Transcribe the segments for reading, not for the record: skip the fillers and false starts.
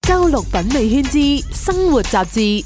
周六品味圈之生活雜誌。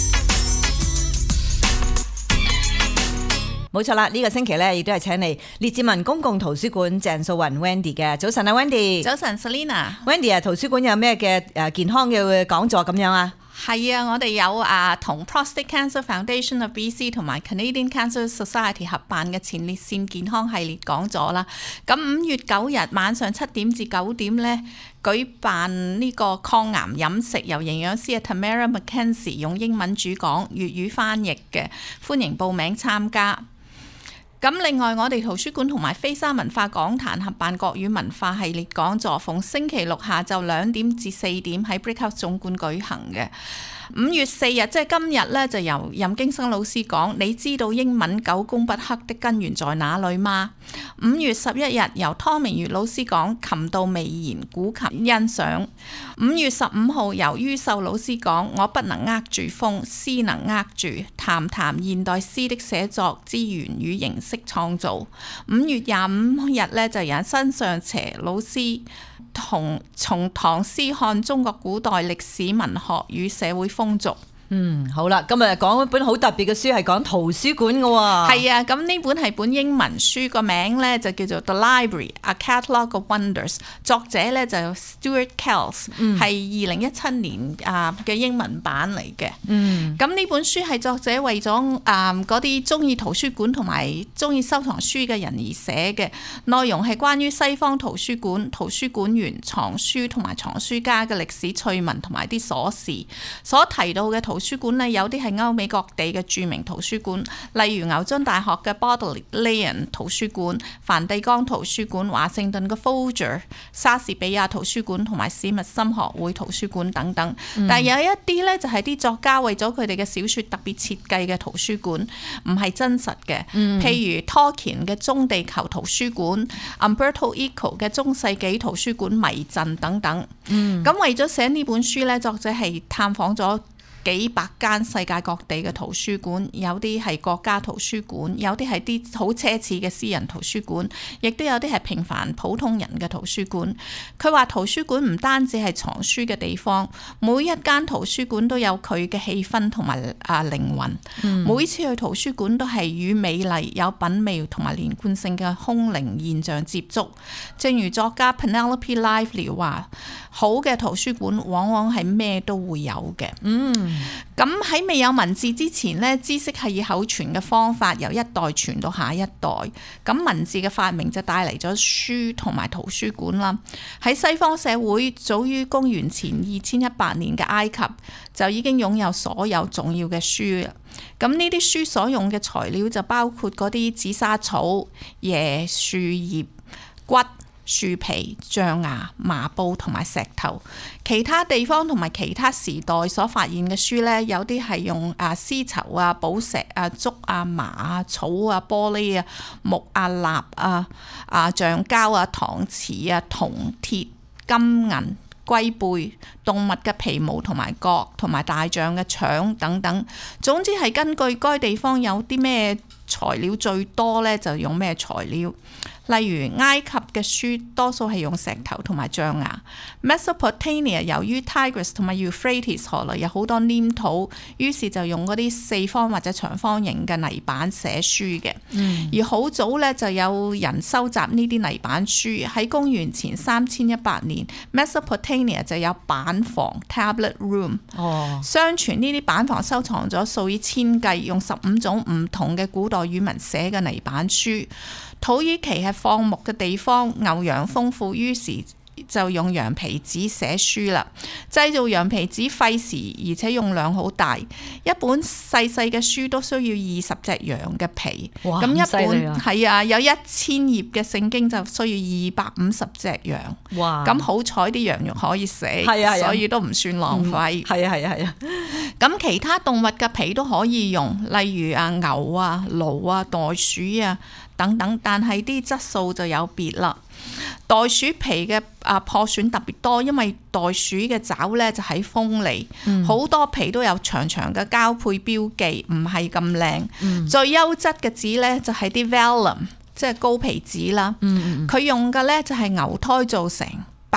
冇錯啦，呢個星期咧亦都係請嚟列治文公共圖書館鄭素雲 Wendy 嘅。早晨啊 Wendy。 早晨 Selina。 Wendy 啊，圖書館有咩嘅健康嘅講座咁樣啊？ 係啊，我哋有同 Prostate Cancer Foundation of BC 同埋 Canadian Cancer Society 合辦嘅前列腺健康系列講座啦。咁5月9日晚上7點至9點咧，舉辦呢個抗癌飲食，由營養師Tamara McKenzie 用英文主講，粵語翻譯嘅，歡迎報名參加。咁另外，我哋圖書館同埋菲沙文化講壇合辦國語文化系列講座，逢星期六下晝2點至4點喺 Brickhouse 總館舉行嘅。5月4日，即係今日咧，就由任京生老師講，你知道英文久攻不克的根源在哪裏嗎？5月11日，由湯明月老師講琴道微言古琴欣賞。5月15號，由于秀老師講我不能握住風，詩能握住，談談現代詩的寫作資源與形式創造。5月25日咧，就由新上邪老師從唐詩看中國古代歷史文學與社會風俗。 好啦，今日講一本好特別嘅書，係講圖書館嘅喎。 係啊，咁呢本係本英文書，個名咧就叫做 The Library: A Catalogue of Wonders， 作者咧就 Stuart Kells， 係2017年嘅英文版嚟嘅。咁呢本書係作者為咗嗰啲中意圖書館同埋中意收藏書嘅人而寫嘅，內容係關於西方圖書館、圖書館員、藏書同埋藏書家嘅歷史趣聞同埋啲瑣事。所提到嘅圖書館咧，有啲係歐美各地嘅著名圖書館，例如牛津大學嘅 Bodleian 圖書館、梵蒂岡圖書館、華盛頓嘅 Folger、莎士比亞圖書館同埋史密森學會圖書館等等。但係有一啲咧就係啲作家為咗佢哋嘅小說特別設計嘅圖書館，唔係真實嘅。譬如 Tolkien 嘅中地球圖書館、Umberto Eco 嘅中世紀圖書館迷陣等等。咁為咗寫呢本書咧，作者係探訪咗幾百間世界各地嘅圖書館，有啲係國家圖書館，有啲係啲好奢侈嘅私人圖書館，亦都有啲係平凡普通人嘅圖書館。佢話圖書館唔單止係藏書嘅地方，每一間圖書館都有佢嘅氣氛同埋靈魂。每次去圖書館都係與美麗、有品味同埋連貫性嘅空靈現象接觸。正如作家 Penelope Lively 話，好嘅圖書館往往係咩都會有嘅。咁喺未有文字之前呢，知識係以口傳嘅方法由一代傳到下一代。咁文字嘅發明就帶嚟咗書同埋圖書館啦。喺西方社會，早於公元前2100年嘅埃及就已經擁有所有重要嘅書。咁呢啲書所用嘅材料就包括嗰啲紫砂草、椰樹葉、骨、樹皮、象牙、麻布同埋石頭。其他地方同埋其他時代所發現嘅書呢，有啲係用絲綢啊、寶石啊、竹啊、麻啊、草啊、玻璃啊、木啊、蠟啊、橡膠啊、搪瓷啊、銅、鐵、金銀、龜背、動物嘅皮毛同埋角，同埋大象嘅腸等等。總之係根據該地方有啲咩材料最多呢，就用咩材料。例如埃及嘅書多數係用石頭同埋象牙。Mesopotamia 由於 Tigris 同埋 Euphrates 河流有好多黏土，於是就用嗰啲四方或者長方形嘅泥板寫書嘅。而好早咧就有人收集呢啲泥板書。喺公元前3100年 Mesopotamia 就有板房 Tablet Room。相傳呢啲板房收藏咗數以千計用15種唔同嘅古代語文寫嘅泥板書。土耳其係放牧嘅地方，牛羊豐富，於是就用羊皮紙寫書啦。製造羊皮紙費時，而且用量好大，一本細細嘅書都需要20隻羊嘅皮。咁一本係有1000頁嘅聖經就需要250隻羊。咁好彩啲羊肉可以食，所以都唔算浪費。咁其他動物嘅皮都可以用，例如牛啊、驢啊、袋鼠啊等等，但係啲質素就有別啦。袋鼠皮嘅破損特別多，因為袋鼠嘅爪咧就喺鋒利，好多皮都有長長嘅交配標記，唔係咁靚。最優質嘅紙咧就係啲 vellum，即係高皮紙啦。佢用嘅咧就係牛胎做成，白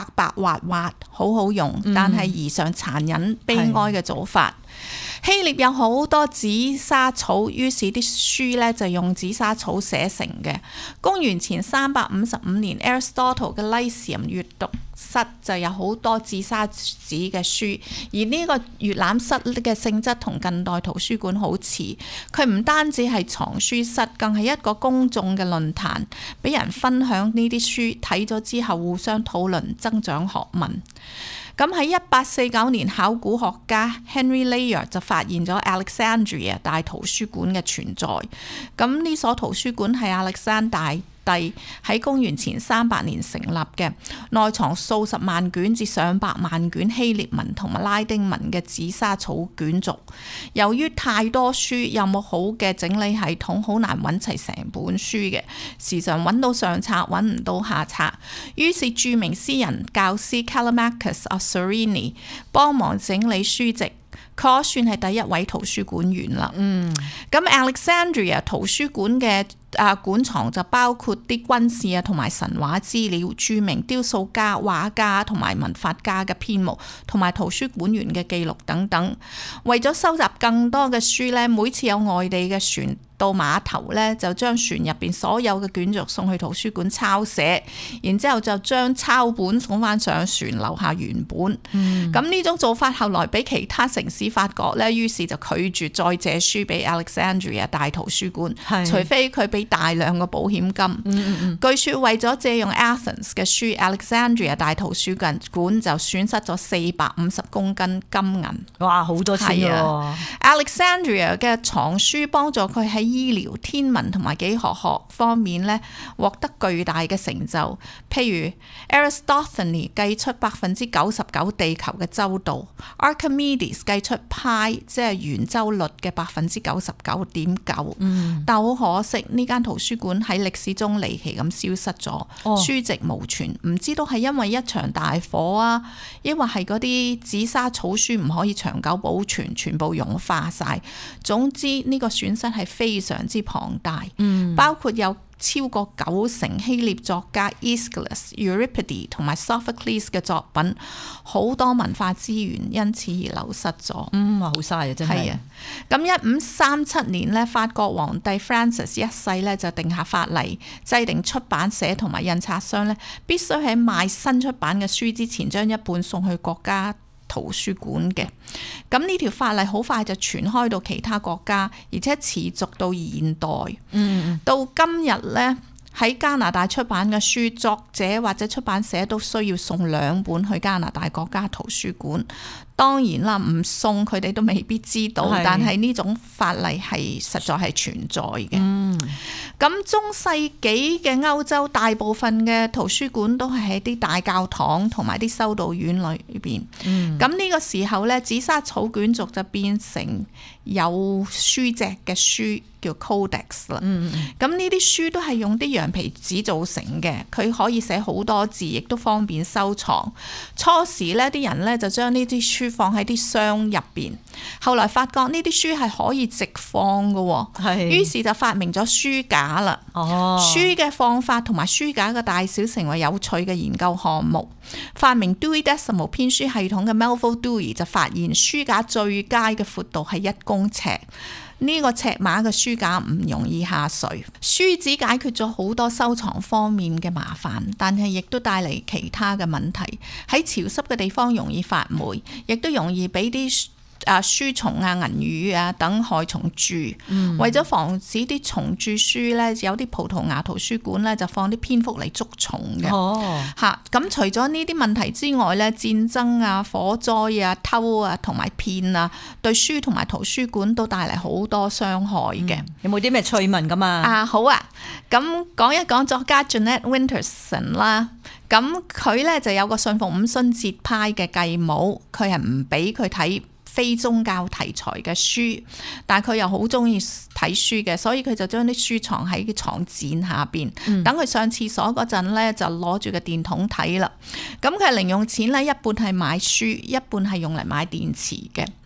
白白滑滑，好好用，但係異常殘忍悲哀嘅做法。希臘有好多紫砂草，於是啲書咧就用紫砂草寫成嘅。公元前355年 ，Aristotle 嘅 Lyceum 閱讀室就有好多紫砂紙嘅書，而呢個閱覽室嘅性質同近代圖書館好似，佢唔單止係藏書室，更係一個公眾嘅論壇，俾人分享呢啲書，睇咗之後互相討論，增長學問。咁喺1849年，考古學家 Henry Layard 就發現咗 Alexandria 大圖書館嘅存在。咁呢所圖書館係亞歷山大帝喺公元前300年成立嘅，內藏數十萬卷至上百萬卷希臘文同埋拉丁文嘅紫砂草卷軸。由於太多書，又冇好嘅整理系統，好難揾齊成本書嘅，時常揾到上冊，揾唔到下冊。於是著名詩人教師 Callimachus of Cyrene 幫忙整理書籍。佢可算係第一位圖書館員啦。咁 Alexandria 圖書館嘅館藏就包括啲軍事啊同埋神話資料、著名雕塑家、畫家同埋文法家嘅編目，同埋圖書館員嘅記錄等等。為咗收集更多嘅書咧，每次有外地嘅船到碼頭咧，就將船入邊所有嘅卷軸送去圖書館抄寫，然之後就將抄本送翻上船，留下原本。咁呢種做法後來俾其他城市發覺咧，於是就拒絕再借書俾 Alexandria 大圖書館，除非佢俾大量嘅保險金。據說為咗借用 Athens 嘅書，Alexandria 大圖書館就損失咗450公斤金銀。 哇，好多錢喎 ！Alexandria 嘅藏書幫助佢喺醫療、天文同埋幾何學方面咧獲得巨大嘅成就。譬如 Aristophanes 計出99%地球嘅周度 ，Archimedes 計出派即係圓周率嘅99.9%。但好可惜，呢間圖書館喺歷史中離奇咁消失咗，書籍無存，唔知道係因為一場大火啊，抑或係嗰啲紫砂草書唔可以長久保存，全部融化晒。總之呢個損失係非常之龐大，包括有超過90%希臘作家 Aeschylus、Euripides 同埋 Sophocles 嘅作品，好多文化資源因此而流失咗。 好嘥啊，真係。係啊， 咁1537年咧，法國皇帝 Francis 一世咧就定下法例，制定出版社同埋印刷商咧必須喺賣新出版嘅書之前，將一半送去國家圖書館嘅。咁呢條法例好快就傳開到其他國家，而且持續到現代。到今日呢，喺加拿大出版嘅書，作者或者出版社都需要送2本去加拿大國家圖書館。當然啦，唔送佢哋都未必知道，但係呢種法例係實在係存在嘅。咁中世紀嘅歐洲大部分嘅圖書館都係喺啲大教堂同埋啲修道院裏邊。咁呢個時候咧，紫砂草卷軸就變成有書脊嘅書，叫 Codex 啦。咁呢啲書都係用啲羊皮紙做成嘅，佢可以寫好多字，亦都方便收藏。初時咧，啲人咧就將呢啲書放喺啲箱入邊，後來發覺呢啲書係可以直放嘅，於是就發明咗書架啦。書嘅放法同埋書架嘅大小成為有趣嘅研究項目。發明 Dewey Decimal 編書系統嘅 Melville Dewey 就發現書架最佳嘅闊度係1公尺。呢個尺碼嘅書架唔容易下垂。書紙解決咗好多收藏方面嘅麻煩，但係亦都帶嚟其他嘅問題。喺潮濕嘅地方容易發霉，亦都容易俾啲書蟲啊、銀魚啊等害蟲蛀。為咗防止啲蟲蛀書咧，有啲葡萄牙圖書館咧就放啲蝙蝠嚟捉蟲嘅。咁除咗呢啲問題之外咧，戰爭啊、火災啊、偷啊同埋騙啊，對書同埋圖書館都帶嚟好多傷害嘅。 有冇啲咩趣聞㗎嘛？ 好啊，咁講一講作家 Jeanette Winterson 啦。咁佢咧就有個信奉五旬節派嘅繼母，佢係唔俾佢睇非宗教題材嘅書，但係佢又好中意睇書嘅，所以佢就將啲書藏喺床墊下邊，等佢上廁所嗰陣咧就攞住個電筒睇啦。咁佢零用錢咧一半係買書，一半係用嚟買電池嘅。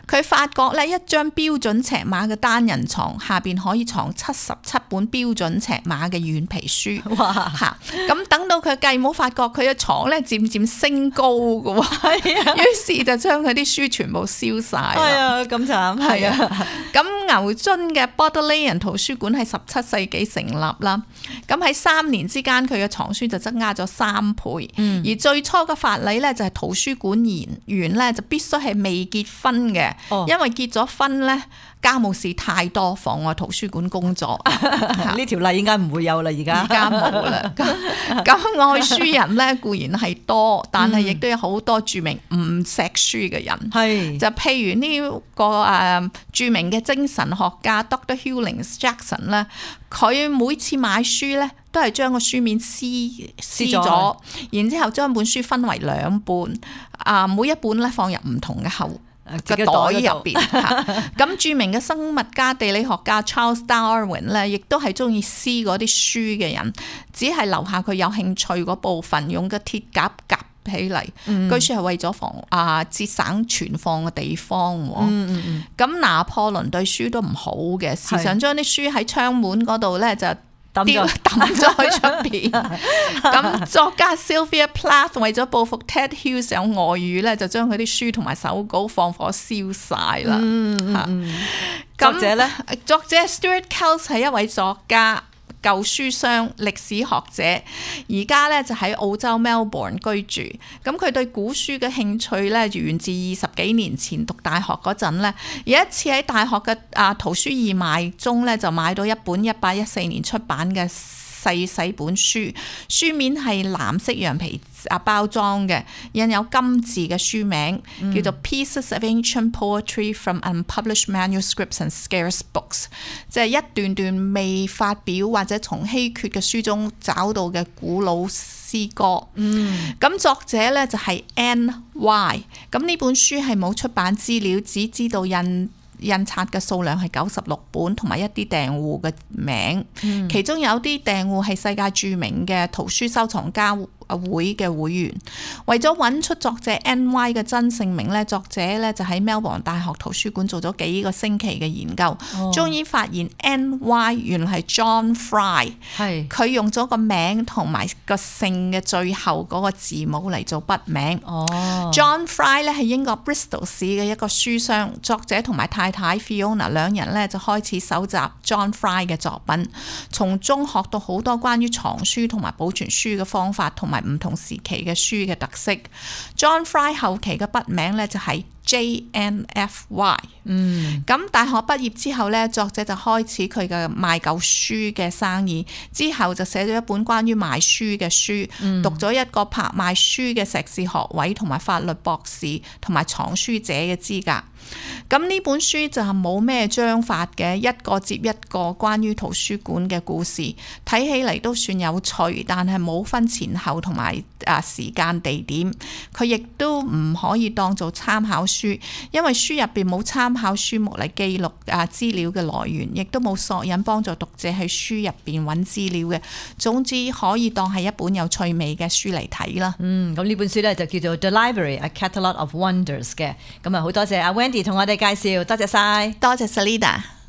佢發覺咧一張標準尺碼嘅單人床下邊可以藏77本標準尺碼嘅軟皮書。 哇！ 嚇，咁等到佢繼母發覺佢嘅床咧漸漸升高嘅喎，於是就將佢啲書全部燒晒啦。 係啊，咁慘。係啊， 咁牛津嘅 Bodleian 圖書館喺17世紀成立啦。咁喺3年之間，佢嘅藏書就增加咗3倍。而最初嘅法例咧就係圖書館員咧就必須係未結婚嘅，因為結咗婚咧家務事太多，妨礙圖書館工作。 呢條例應該唔會有啦，而家冇啦。咁愛書人咧固然係多，但係亦都有好多著名唔錫書嘅人。 係就譬如呢個著名嘅精神學家 Dr. Hughlings Jackson 咧，佢每次買書咧都係將個書面撕咗，然之後將本書分為2半，每一本咧放入唔同嘅個袋入邊。咁著名嘅生物家、地理學家 Charles Darwin 咧，亦都係中意撕嗰啲書嘅人，只係留下佢有興趣嗰部分，用個鐵夾夾起嚟。據說係為咗節省存放嘅地方。咁拿破崙對書都唔好嘅，時常將啲書喺窗門嗰度咧就抌咗喺出邊。咁作家 Sylvia Plath 為咗報復 Ted Hughes 有外遇咧，就將佢啲書同埋手稿放火燒晒啦。 作者咧， 作者 Stuart Kells 係一位作家、舊書商、歷史學者，而家咧就喺澳洲 Melbourne 居住。咁佢對古書嘅興趣咧，源自20幾年前讀大學嗰陣咧，有一次喺大學嘅圖書義賣中咧，就買到一本1814年出版嘅細本書，書面係藍色羊皮包裝嘅，印有金字嘅書名，叫做 Pieces of Ancient Poetry from Unpublished Manuscripts and Scarce Books， 即係一段段未發表或者從稀缺嘅書中找到嘅古老詩歌。咁作者咧就係 N.Y。咁呢本書係冇出版資料，只知道印刷嘅數量係96本，同埋一啲訂戶嘅名，其中有啲訂戶係世界著名嘅圖書收藏家會嘅會員。為咗揾出作者 N.Y 嘅真姓名咧，作者咧就喺 Melbourne 大學圖書館做咗幾個星期嘅研究，終於發現 N.Y 原來係 John Fry， 佢用咗個名同埋個姓嘅最後嗰個字母嚟做筆名。John Fry 咧係英國 Bristol 市嘅一個書商，作者同埋太太 Fiona 兩人咧就開始搜集 John Fry 嘅作品，從中學到好多關於藏書同埋保存書嘅方法，同埋唔同時期嘅書嘅特色。John Fry 後期嘅筆名咧就係JNFY。咁大學畢業之後咧，作者就開始佢嘅賣舊書嘅生意，之後就寫咗一本關於賣書嘅書，讀咗一個拍賣書嘅碩士學位，同埋法律博士，同埋藏書者嘅資格。咁呢本書就係冇咩章法嘅，一個接一個關於圖書館嘅故事，睇起嚟都算有趣，但係冇分前後同埋時間地點。佢亦都唔可以當做參考書，因為書入邊冇參考書目嚟記錄資料嘅來源，亦都冇索引幫助讀者喺書入邊揾資料嘅。總之可以當係一本有趣味嘅書嚟睇啦。 咁呢本書咧就叫做 The Library: A Catalogue of Wonders 嘅。咁好多謝阿 Wendy 同我哋介紹，多謝晒， 多謝 Salida。